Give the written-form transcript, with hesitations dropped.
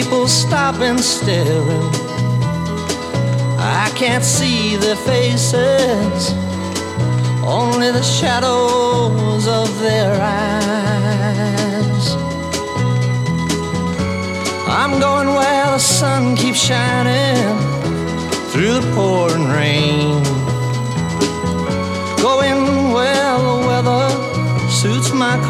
people stop and staring. I can't see their faces, only the shadows of their eyes. I'm going where the sun keeps shining through the pouring rain, going where the weather suits my